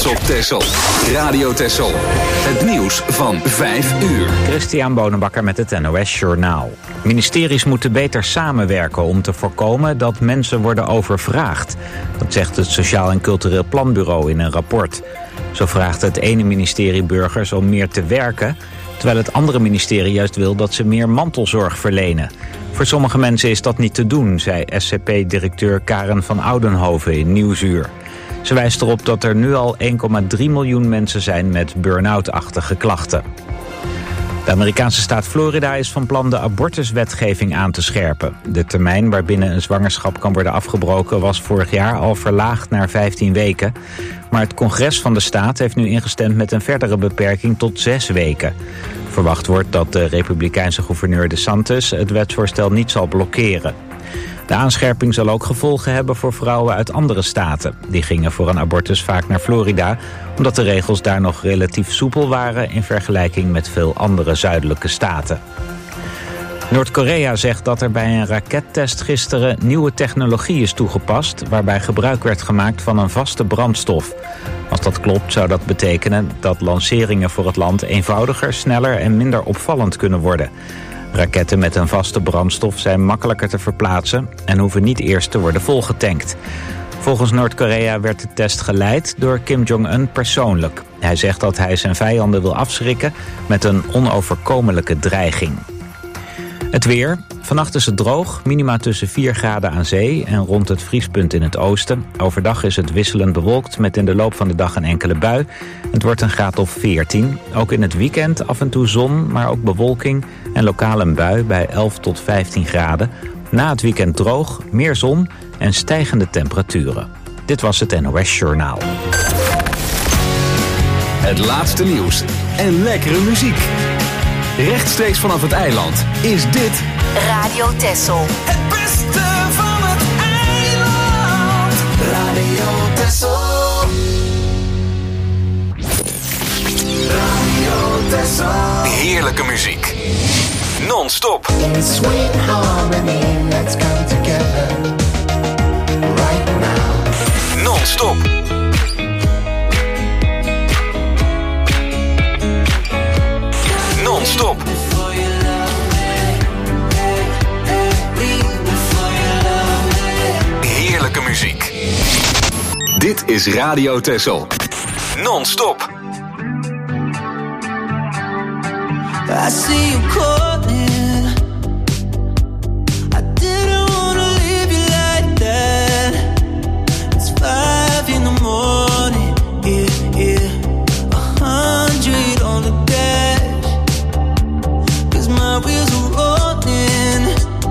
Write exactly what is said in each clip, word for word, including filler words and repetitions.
op Texel. Radio Texel. Het nieuws van vijf uur. Christian Bonenbakker met het N O S Journaal. Ministeries moeten beter samenwerken om te voorkomen dat mensen worden overvraagd. Dat zegt het Sociaal en Cultureel Planbureau in een rapport. Zo vraagt het ene ministerie burgers om meer te werken, terwijl het andere ministerie juist wil dat ze meer mantelzorg verlenen. Voor sommige mensen is dat niet te doen, zei S C P-directeur Karen van Oudenhoven in Nieuwsuur. Ze wijst erop dat er nu al één komma drie miljoen mensen zijn met burn-out-achtige klachten. De Amerikaanse staat Florida is van plan de abortuswetgeving aan te scherpen. De termijn waarbinnen een zwangerschap kan worden afgebroken was vorig jaar al verlaagd naar vijftien weken. Maar het congres van de staat heeft nu ingestemd met een verdere beperking tot zes weken. Verwacht wordt dat de republikeinse gouverneur DeSantis het wetsvoorstel niet zal blokkeren. De aanscherping zal ook gevolgen hebben voor vrouwen uit andere staten. Die gingen voor een abortus vaak naar Florida, omdat de regels daar nog relatief soepel waren in vergelijking met veel andere zuidelijke staten. Noord-Korea zegt dat er bij een rakettest gisteren nieuwe technologie is toegepast, waarbij gebruik werd gemaakt van een vaste brandstof. Als dat klopt zou dat betekenen dat lanceringen voor het land eenvoudiger, sneller en minder opvallend kunnen worden. Raketten met een vaste brandstof zijn makkelijker te verplaatsen en hoeven niet eerst te worden volgetankt. Volgens Noord-Korea werd de test geleid door Kim Jong-un persoonlijk. Hij zegt dat hij zijn vijanden wil afschrikken met een onoverkomelijke dreiging. Het weer. Vannacht is het droog, minima tussen vier graden aan zee en rond het vriespunt in het oosten. Overdag is het wisselend bewolkt met in de loop van de dag een enkele bui. Het wordt een graad of veertien. Ook in het weekend af en toe zon, maar ook bewolking en lokaal een bui bij elf tot vijftien graden. Na het weekend droog, meer zon en stijgende temperaturen. Dit was het N O S Journaal. Het laatste nieuws en lekkere muziek. Rechtstreeks vanaf het eiland is dit Radio Texel. Het beste van het eiland. Radio Texel. Radio Texel. heerlijke muziek. Non-stop. In sweet harmony, let's come together. Right now. Non-stop. Non-stop. Heerlijke muziek. Dit is Radio Texel. Non-stop. I see you calling. I didn't wanna leave you like that. It's five in the morning. Yeah, yeah. A hundred on the dash. 'Cause my wheels are rolling.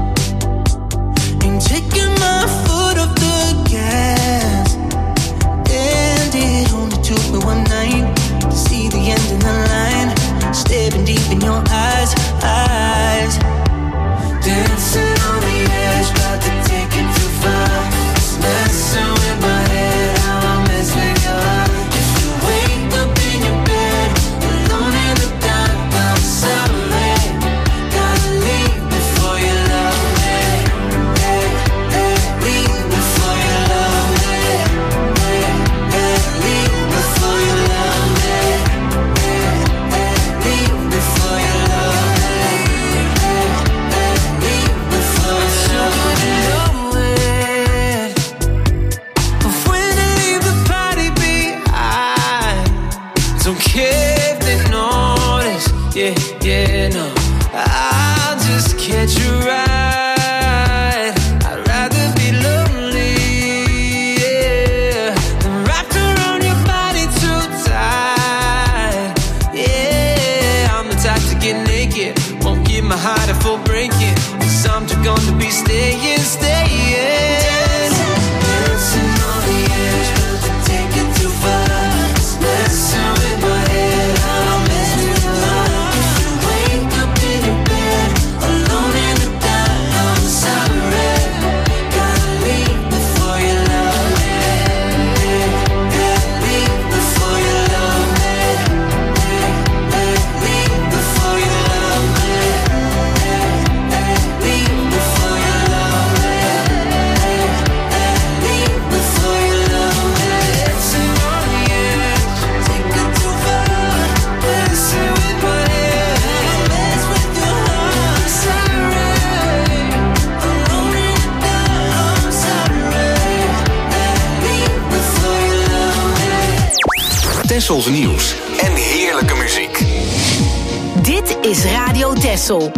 Ain't taking my foot off the gas. And it only took me one night to see the end of the line. Staring deep in your eyes, eyes. Dancing on the edge, about to take it too far. Messing with my head, how I mess with your heart. If you wake up in your bed, alone in the dark, I'm sorry. Gotta leave before you love me. Hey, hey, leave before you love me. Hey, hey, leave before you love me. Before you love me, leave before you love me. Know it. But when I leave the party behind, don't care if they notice. Yeah, yeah, no. I'll just catch you right. I'd rather be lonely, yeah, than wrapped around your body too tight. Yeah, I'm the type to get naked, won't give my heart a full breaking. 'Cause I'm too gone to be staying, staying. Dancing on the edge, about to take it too far. Messing with my head, how I mess with your heart. If you wake up Tessels nieuws en heerlijke muziek. Dit is Radio Tessel.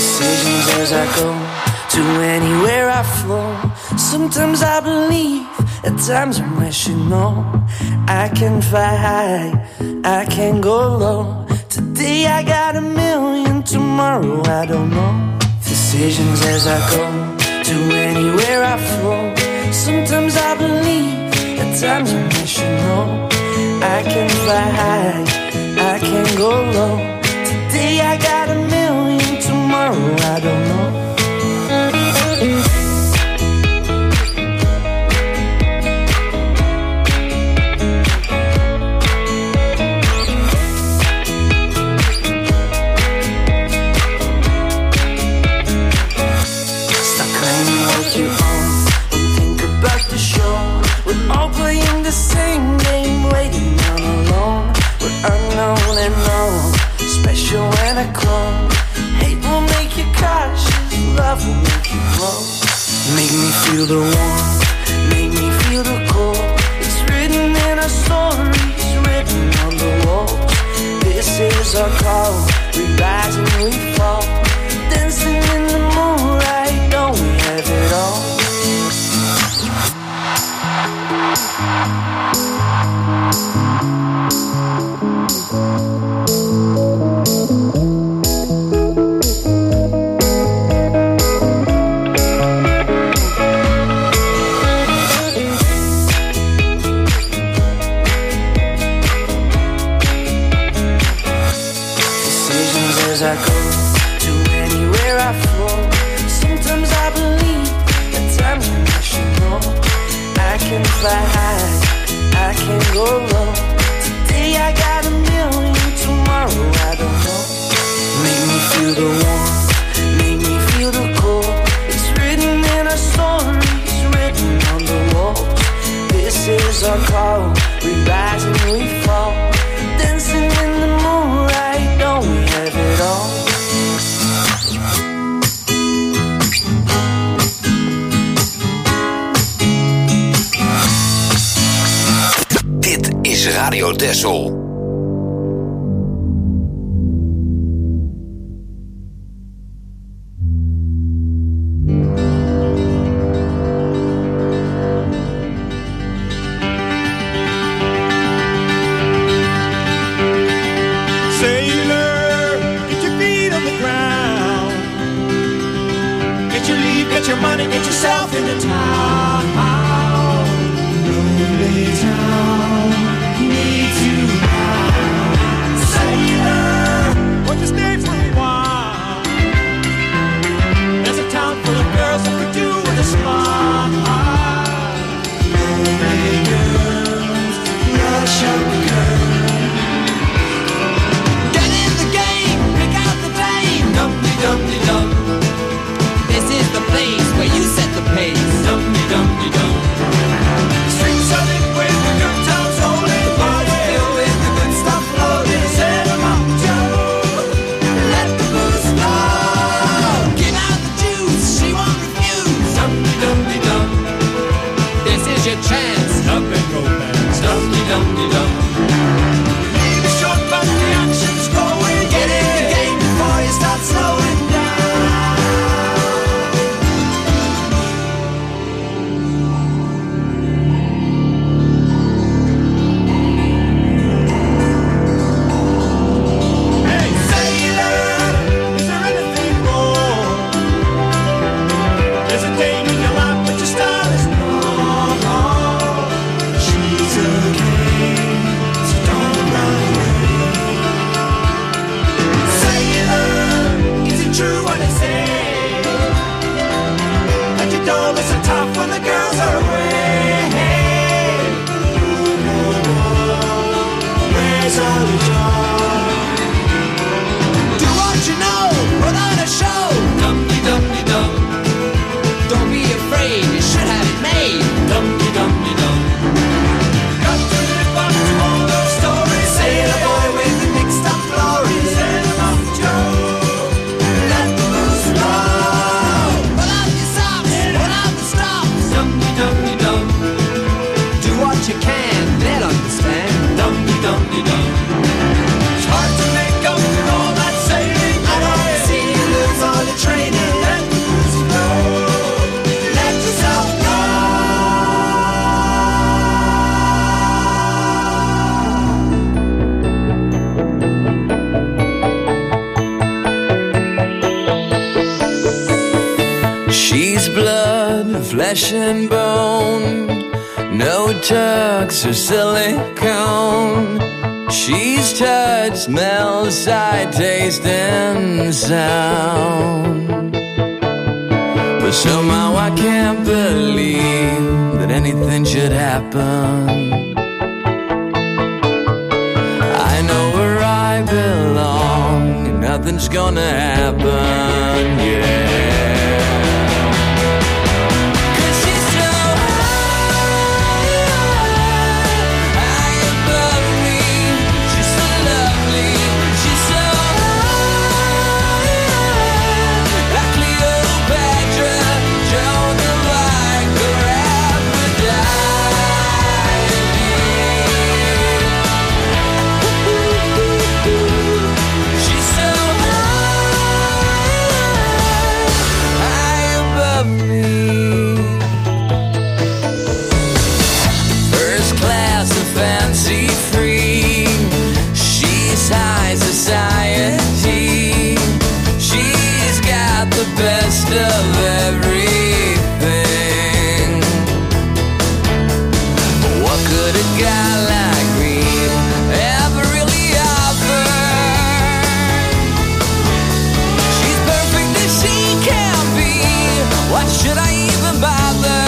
as I go, to anywhere I flow. Sometimes I believe At times I wish you know I can fly high, I can go low. Today I got a million, tomorrow I don't know. Decisions as I go, to anywhere I flow. Sometimes I believe, at times I wish you know I can fly high, I can go low. Today I got a million, tomorrow I don't know. Special when I come. Hate will make you cautious, love will make you grow. Make me feel the warmth, make me feel the cold. It's written in our stories, written on the walls. This is our call, we rise and we fall. Dancing in the moonlight, don't we have it all? As I go to anywhere I flow. Sometimes I believe, at times I wish you know I can fly high, I can go low. Today I got a million, tomorrow I don't know. Make me feel the warmth, make me feel the cold. It's written in our stories, written on the walls. This is our call, we rise and we fall. Dancing in the moonlight, don't we have it all? Dit is Radio Texel. flesh and bone, no tucks or silicone. She's touch, smell, sight, taste, and sound. But somehow I can't believe that anything should happen. I know where I belong, and nothing's gonna happen, yeah. Society, she's got the best of everything. What could a guy like me ever really offer? She's perfect as she can be. Why should I even bother?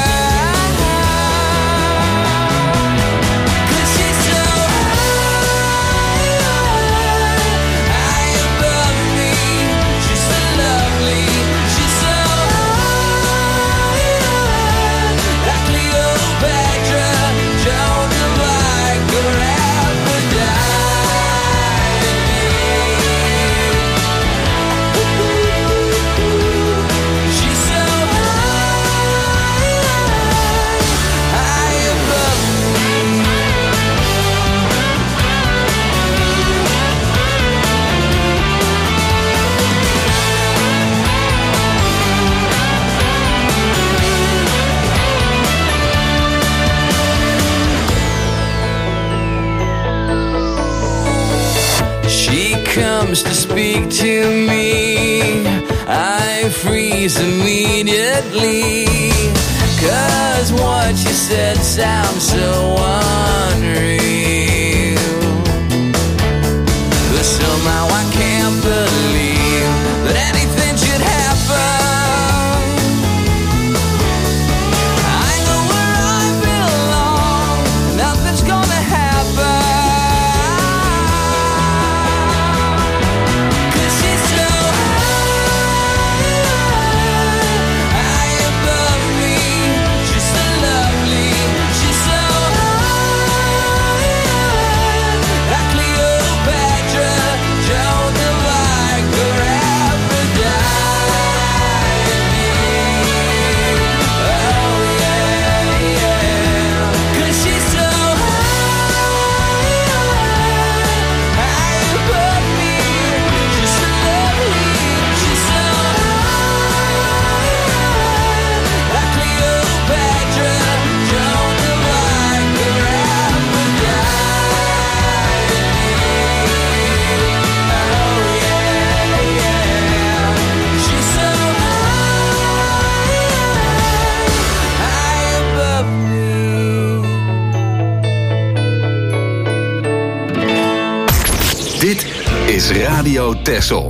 Comes to speak to me, I freeze immediately, 'cause what you said sounds so unreal. But somehow I can't believe that anything should happen. I know where I belong, nothing's gonna happen. Dit is Radio Texel.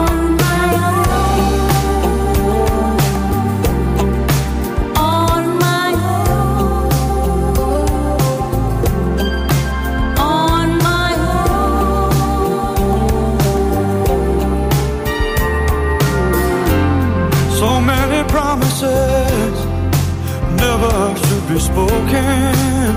On my be spoken.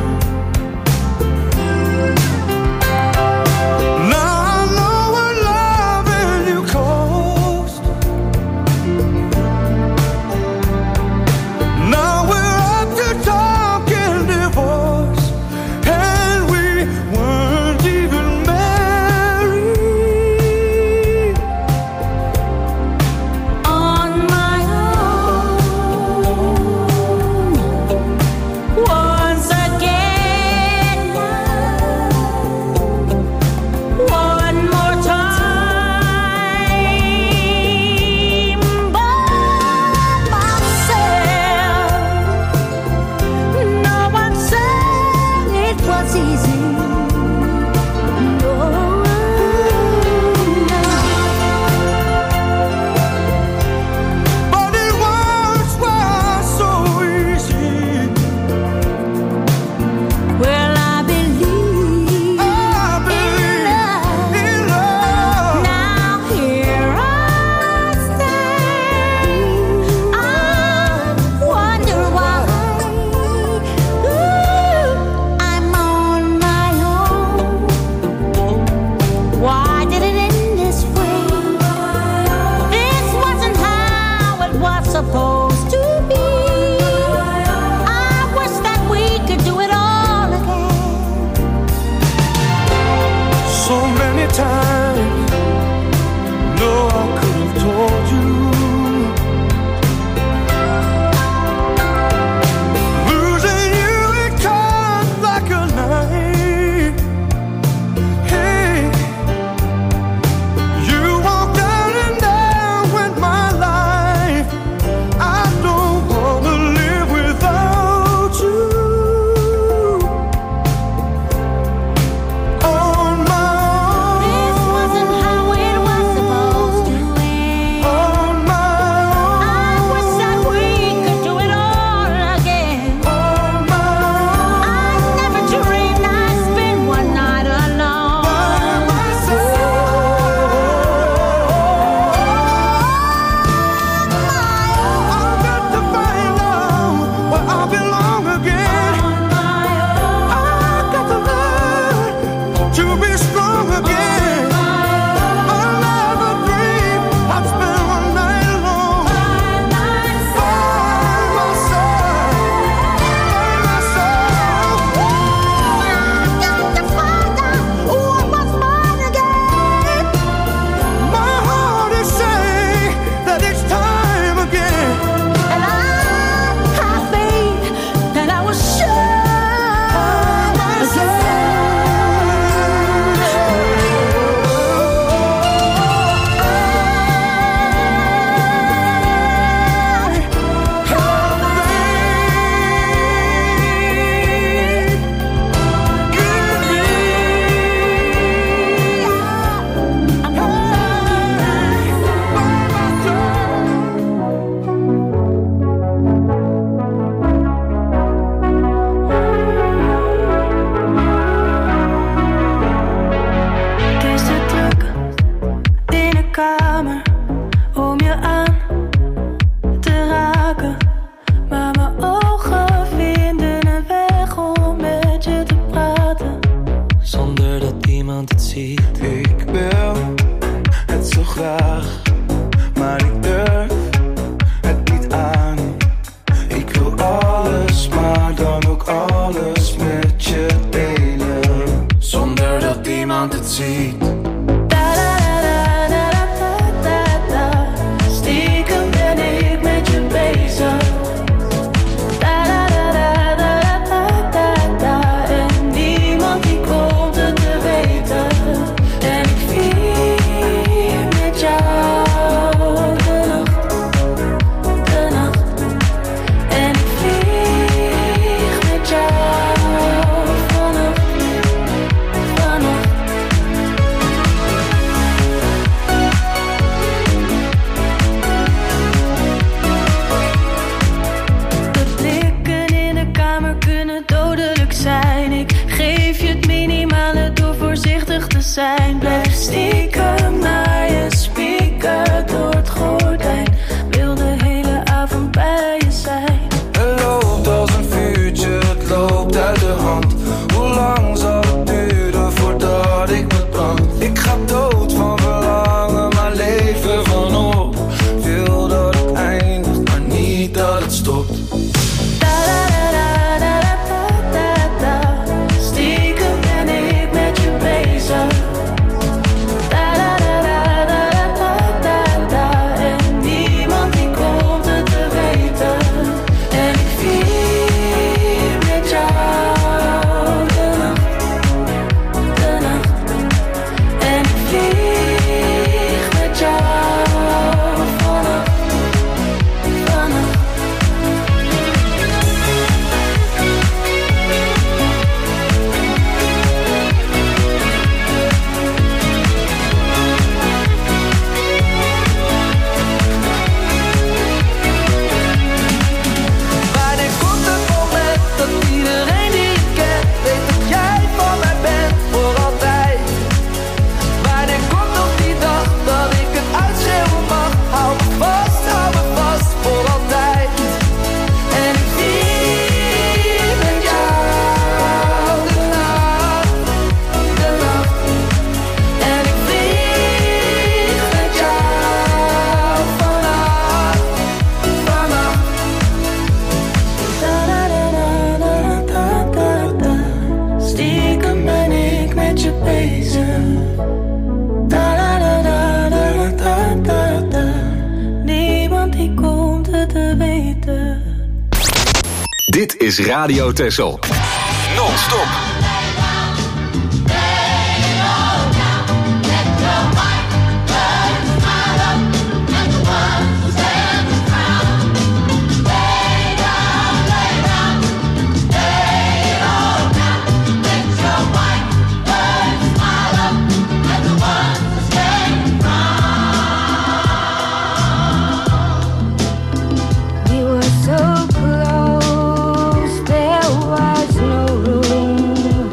zijn. Blijf stiekem naar je speaker door het gordijn. Wil de hele avond bij je zijn. Er loopt als een vuurtje Stiekem ben ik met je bezig. En niemand die komt het te weten. En ik vier met jou de nacht, de nacht. En ik vlieg met jou vannacht, vannacht. Wanneer komt het moment dat iedereen die ik ken weet dat jij van mij bent voor altijd? Wanneer komt nog die dag dat ik het uitschreeuwen mag? Hou me vast, hou me vast voor altijd. En ik vier met jou de nacht, de nacht. En ik vlieg met jou vannacht, vannacht. Stiekem ben ik met je bezig. Niemand die komt het te weten. Dit is Radio Texel. Non-stop. We were so close, there was no room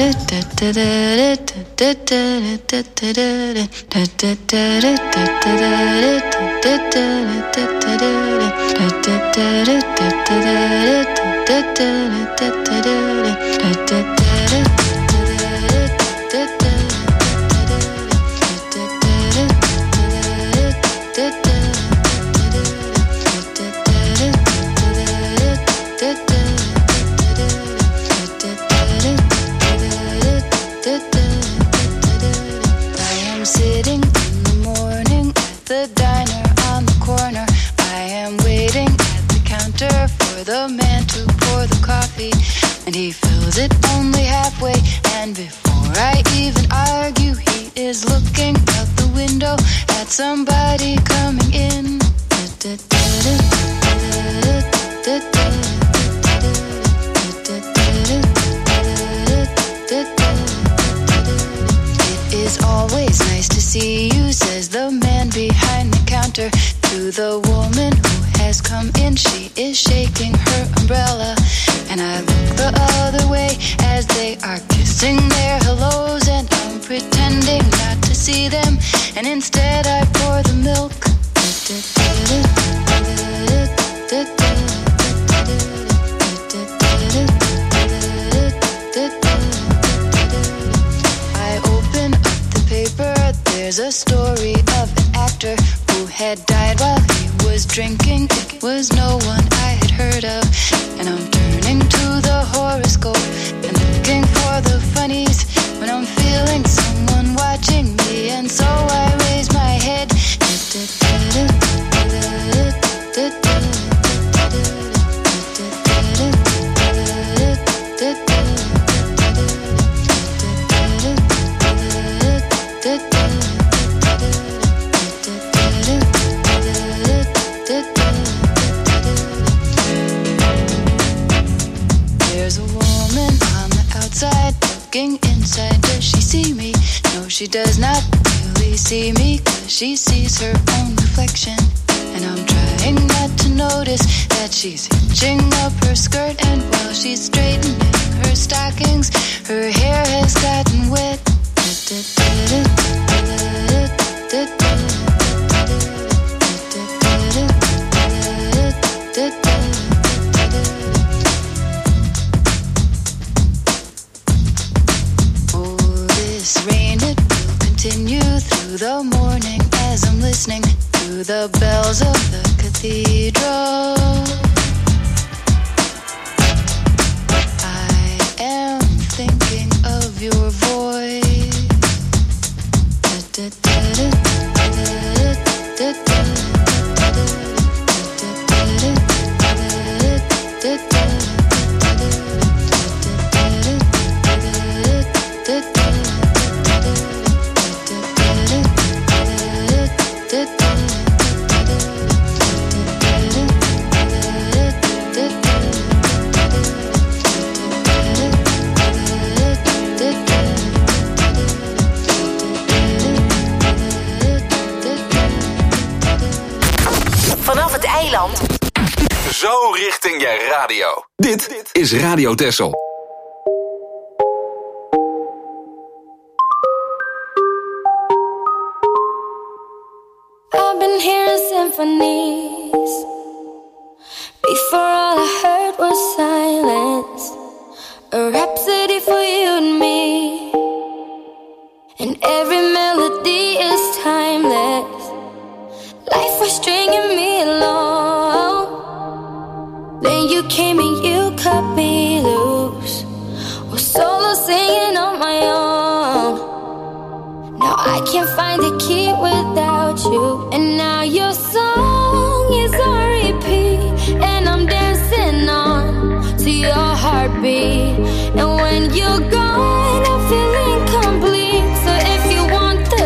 Sitting in the morning at the diner on the corner. I am waiting at the counter for the man to pour the coffee, and he fills it only halfway. And before I even argue, he is looking out the window at somebody coming in. It's always nice to see you, says the man behind the counter to the woman who has come in. She is shaking her umbrella, and I look the other way as they are kissing their hellos, and I'm pretending not to see them, and instead I pour the milk. There's a story of an actor who had died while he was drinking. It was no one I had heard of. And I'm turning to the horoscope and looking for the funnies when I'm feeling someone watching me. And so I raise my head. Looking inside, does she see me? No, she does not really see me, 'cause she sees her own reflection. And I'm trying not to notice that she's hitching up her skirt, and while she's straightening her stockings, her hair has gotten wet. Continue through the morning as I'm listening to the bells of the cathedral. I am thinking of your voice. Vanaf het eiland. Zo richting je radio. Dit is Radio Texel. I've been hearing symphonies. Before all I heard was silence. A rhapsody for you and me. And every melody is timeless. Life was stringing me along. Then you came and you cut me loose. Was solo singing on my own. Now I can't find the key without you. And now your song is on repeat. And I'm dancing on to your heartbeat. And when you're gone, I feel incomplete. So if you want the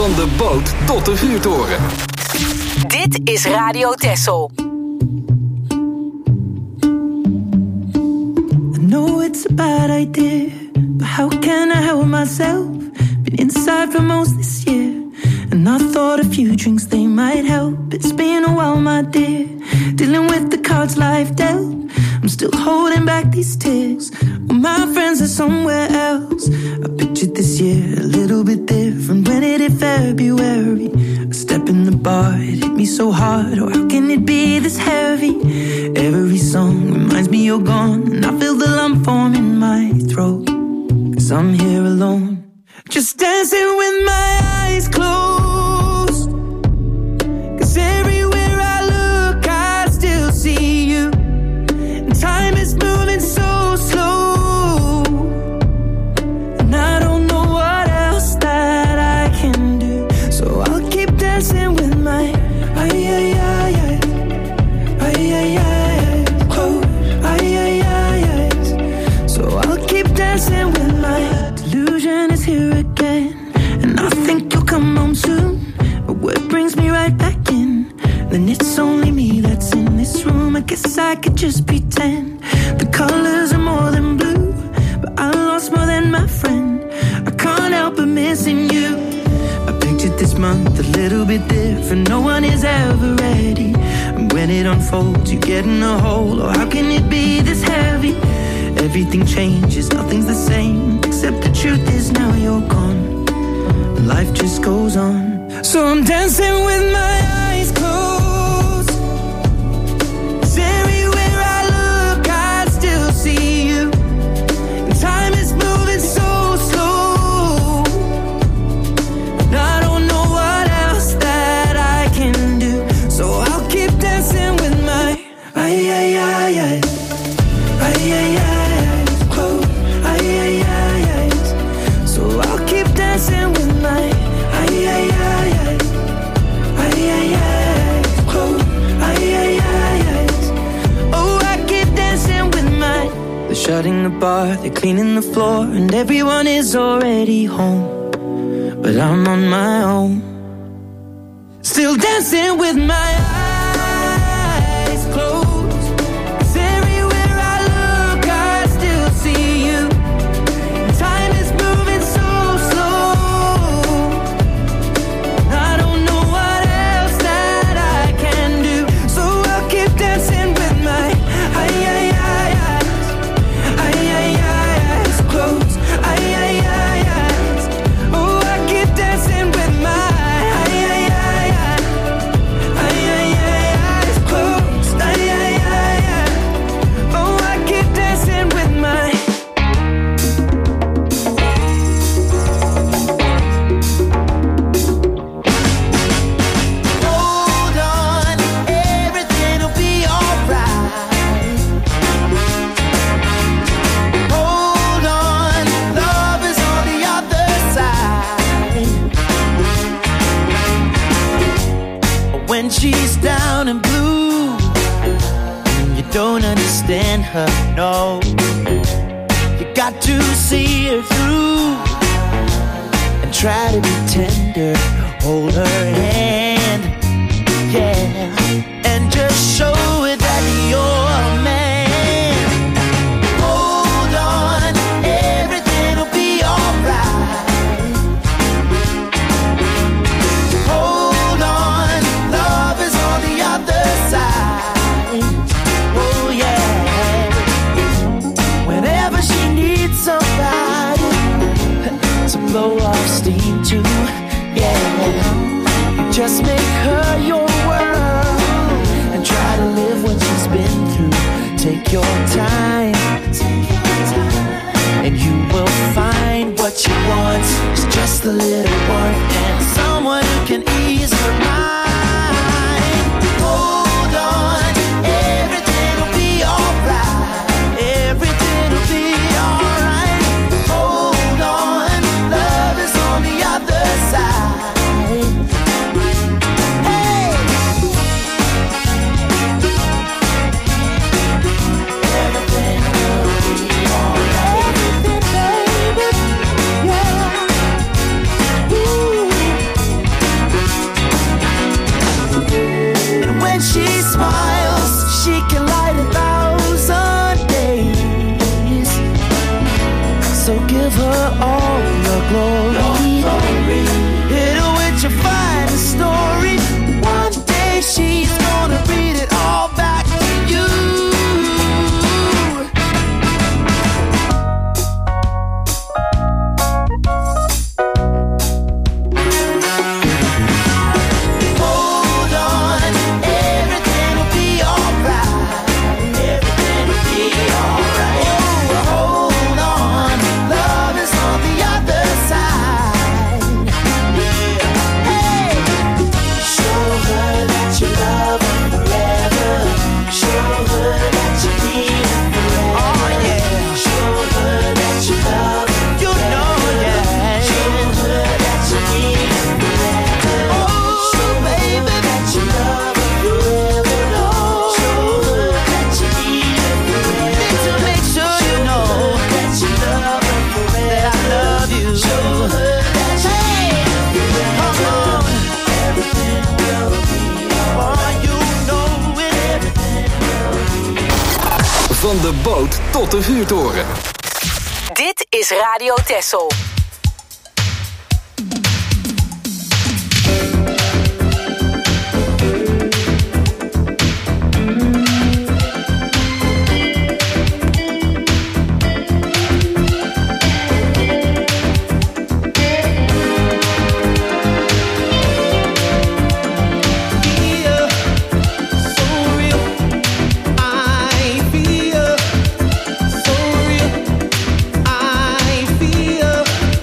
Van de boot tot de vuurtoren. Dit is Radio Texel. I know it's a bad idea, but how can I help myself? Been inside for most this year, and I thought a few drinks, they might help. It's been a while, my dear, dealing with the cards life dealt. I'm still holding back these tears, well, my friends are somewhere else. I pictured this year a little bit different. When it hit February, a step in the bar, it hit me so hard. Oh, how can it be this heavy? Every song reminds me you're gone, and I feel the lump form in my throat, 'cause I'm here alone, just dancing with my eyes closed. 'Cause everywhere I look, I still see you. And time is moving so slow, and I don't know what else that I can do. So I'll keep dancing with my ay ay ay ay ay ay ay close ay ay ay ay. So I'll keep dancing with my delusion is here again, and I think you'll come home soon. But what brings me right back in? Then it's only me that's in this room. I guess I could just pretend the colors are more than blue, but I lost more than my friend. I can't help but missing you. I pictured this month a little bit different. No one is ever ready, and when it unfolds, you get in a hole. Oh, how can it be this heavy? Everything changes, nothing's the same, except the truth is now you're gone, and life just goes on. So I'm dancing with my eyes closed, 'cause everywhere I look, I still see you. And time is moving so slow, and I don't know what else that I can do. So I'll keep dancing with my ay ay ay ay ay ay ay close ay ay ay ay. So I'll keep dancing with my ay ay ay ay ay ay ay close ay ay ay ay. Oh, I keep dancing with my. They're shutting the bar, they're cleaning the floor, and everyone is already home, but I'm on my own, still dancing with my eyes closed. 'Cause everywhere I look, I still see you. Time is moving so slow, I don't know what else that I can do. So I'll keep dancing with my ay ay ay eyes, ay ay ay eyes closed, ay ay ay eyes. Oh, I keep dancing with my ay ay ay ay ay ay ay eyes closed, ay ay ay ay. Oh, I keep dancing with my. Hold on, everything'll be alright. Hold on, love is on the other side. When she's down and blue, and you don't understand her, no. You got to see her through and try to be tender. Hold her hand, yeah, and just show her that you're a man. Hold on, everything'll be alright. Hold on, love is on the other side. Oh yeah, whenever she needs somebody to blow off steam to, yeah, you just make her your world and try to live what she's been through. Take your time, and you will find what she wants is just a little warmth and someone who can ease her mind. Hold on, everything'll be alright. Everything'll be alright. Hold on, love is on the other side. Hey! Everything will be alright. Everything, baby, yeah. Ooh. Van de boot tot de vuurtoren. Dit is Radio Texel. I feel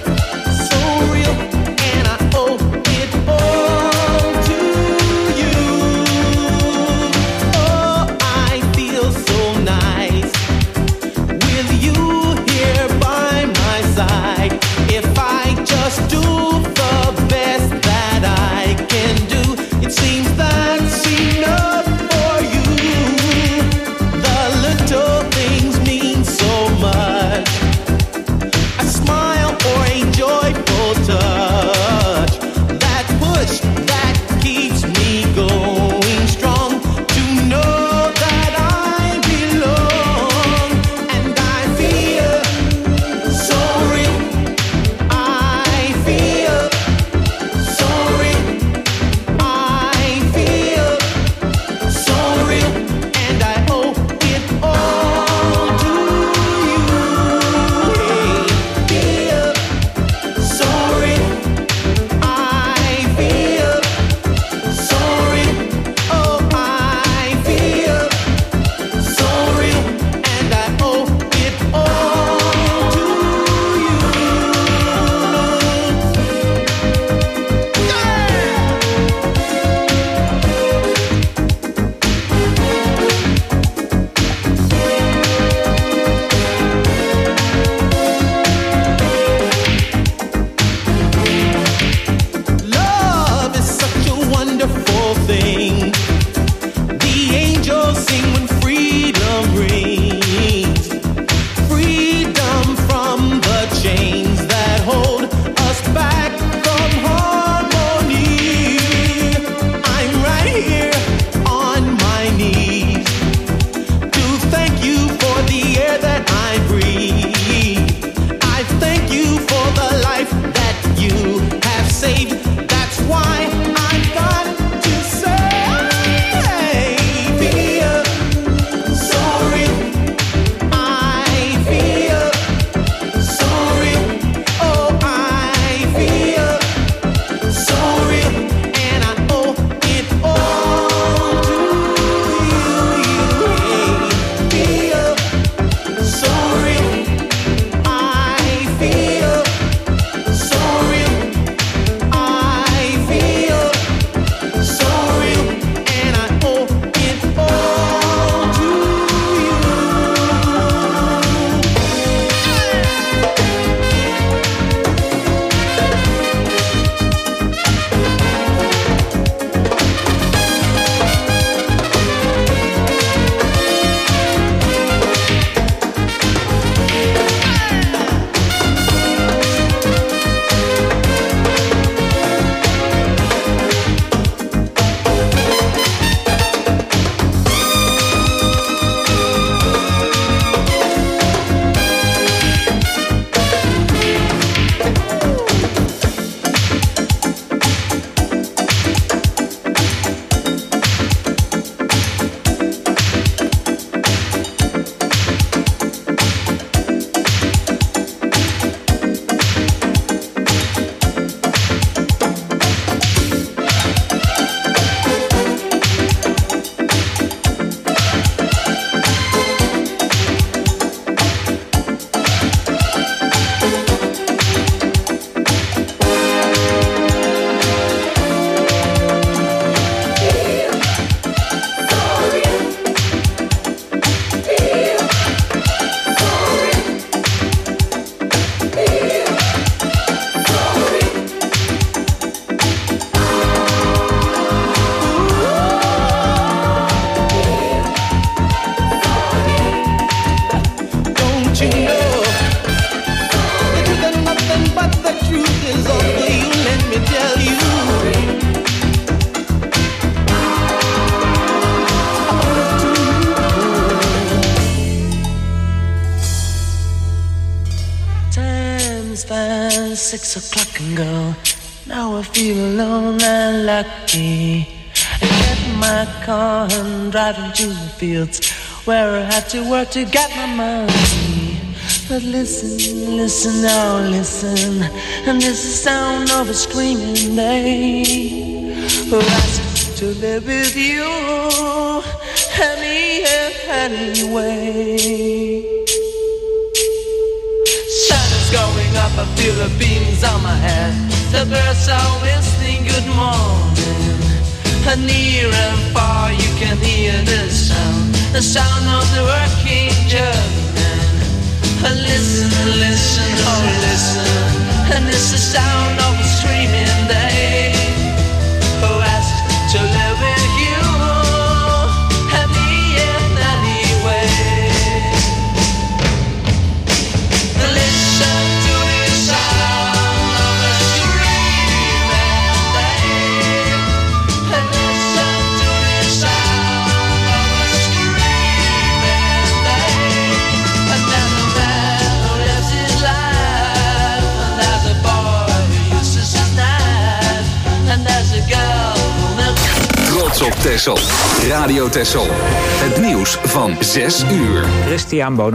as fast as six o'clock and go. Now I feel alone and lucky. I get in my car and driving to the fields where I have to work to get my money. But listen, listen, now listen, and this is the sound of a screaming day who asks to live with you any anyway. Sun is going up, I feel the beams on my head. The birds are whistling good morning. And near and far you can hear the sound, the sound of the working German. And listen, listen, oh listen, and it's the sound of a screaming day who asks to live with you and me in any way. Listen to the sound of a screaming day, and listen to the sound of a screaming day. And then a man who lives his life, and there's a boy who uses his knife, and there's a girl who milks. Trots op Texel. Radio Texel. Het nieuws van zes uur. Christian Bonenbakker.